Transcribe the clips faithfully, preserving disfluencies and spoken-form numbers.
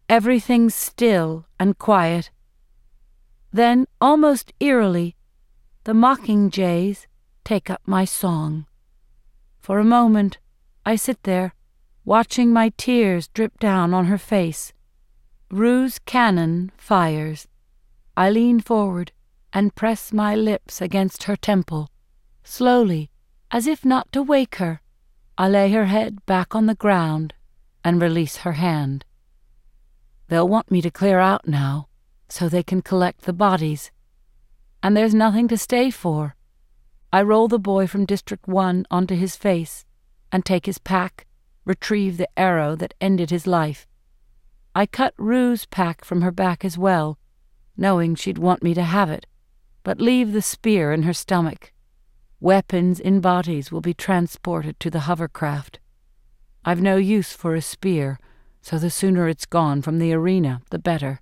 Everything's still and quiet. Then, almost eerily, the mockingjays take up my song. For a moment, I sit there, watching my tears drip down on her face. Rue's cannon fires. I lean forward and press my lips against her temple. Slowly, as if not to wake her, I lay her head back on the ground and release her hand. They'll want me to clear out now, so they can collect the bodies. And there's nothing to stay for. I roll the boy from District One onto his face and take his pack, retrieve the arrow that ended his life. I cut Rue's pack from her back as well, knowing she'd want me to have it, but leave the spear in her stomach. Weapons in bodies will be transported to the hovercraft. I've no use for a spear, so the sooner it's gone from the arena, the better.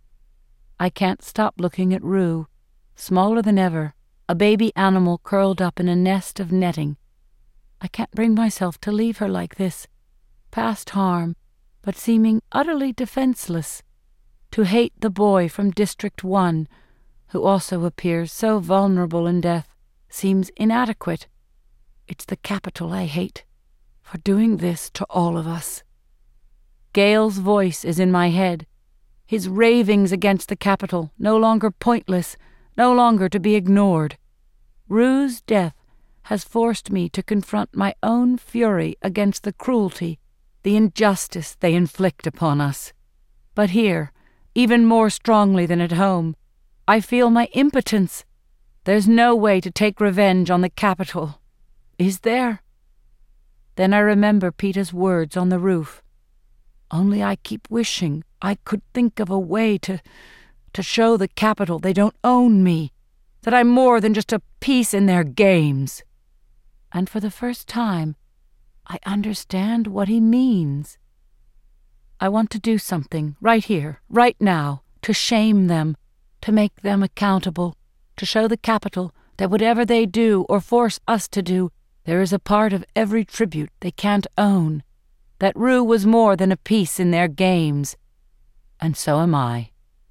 I can't stop looking at Rue, smaller than ever, a baby animal curled up in a nest of netting. I can't bring myself to leave her like this, past harm, but seeming utterly defenseless. To hate the boy from District One, who also appears so vulnerable in death, seems inadequate. It's the Capitol I hate, for doing this to all of us. Gale's voice is in my head, his ravings against the Capitol, no longer pointless, no longer to be ignored. Rue's death has forced me to confront my own fury against the cruelty, the injustice they inflict upon us. But here, even more strongly than at home, I feel my impotence. There's no way to take revenge on the Capitol. Is there? Then I remember Peeta's words on the roof. Only I keep wishing I could think of a way to, to show the Capitol they don't own me, that I'm more than just a piece in their games. And for the first time, I understand what he means. I want to do something, right here, right now, to shame them, to make them accountable, to show the Capitol that whatever they do or force us to do, there is a part of every tribute they can't own, that Rue was more than a piece in their games. And so am I.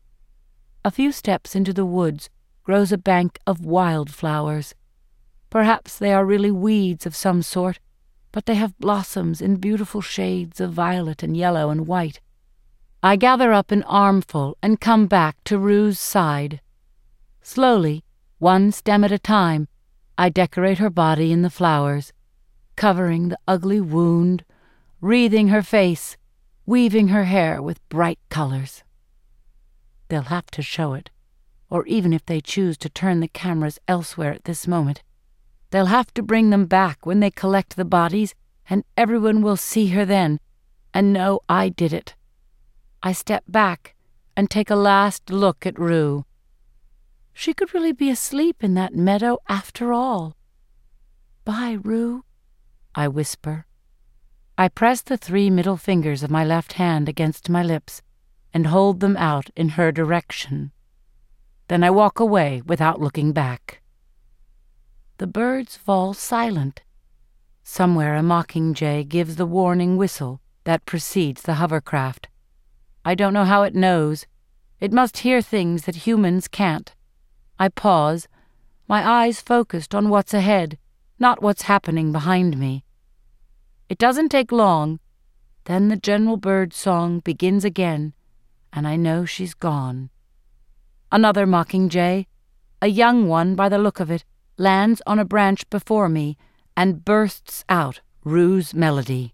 A few steps into the woods grows a bank of wildflowers. Perhaps they are really weeds of some sort, but they have blossoms in beautiful shades of violet and yellow and white. I gather up an armful and come back to Rue's side. Slowly, one stem at a time, I decorate her body in the flowers, covering the ugly wound, wreathing her face, weaving her hair with bright colors. They'll have to show it, or even if they choose to turn the cameras elsewhere at this moment, they'll have to bring them back when they collect the bodies, and everyone will see her then, and know I did it. I step back and take a last look at Rue. She could really be asleep in that meadow after all. "Bye, Rue," I whisper. I press the three middle fingers of my left hand against my lips and hold them out in her direction. Then I walk away without looking back. The birds fall silent. Somewhere a mockingjay gives the warning whistle that precedes the hovercraft. I don't know how it knows. It must hear things that humans can't. I pause, my eyes focused on what's ahead, not what's happening behind me. It doesn't take long. Then the general bird song begins again, and I know she's gone. Another mockingjay, a young one by the look of it, lands on a branch before me and bursts out Rue's melody.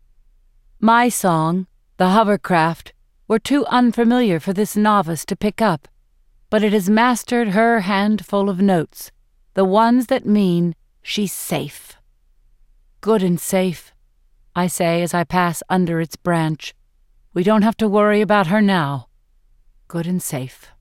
My song, the hovercraft, were too unfamiliar for this novice to pick up, but it has mastered her handful of notes, the ones that mean she's safe. Good and safe, I say as I pass under its branch. We don't have to worry about her now. Good and safe.